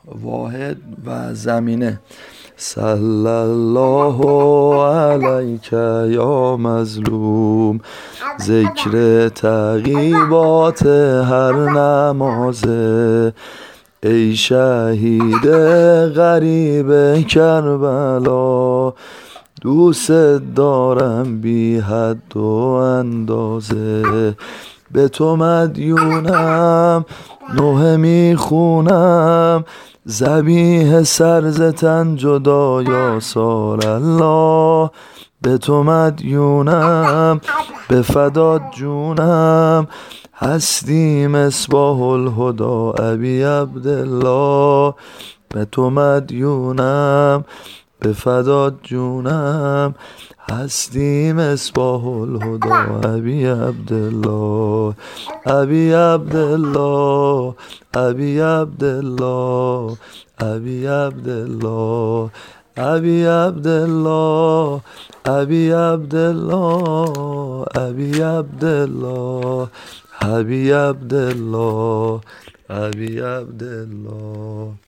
واحد و زمینه. صلی الله علیک یا مظلوم. ذکر تعقیبات هر نمازه، ای شهید غریب کربلا. دوست دارم بی حد و اندازه، به تو مدیونم نوحه میخونم. ذبیح سر ز تن جدا یا سال الله، به تو مدیونم به فدات جونم. هستی مصباح الهدا ابی عبدالله، به تو مدیونم به فدات جونم. هستی مصباح الهدا ابی عبدالله، ابی عبدالله، ابی عبدالله، ابی عبدالله، ابی عبدالله، ابی عبدالله، ابی عبدالله، ابی عبدالله، ابی عبدالله.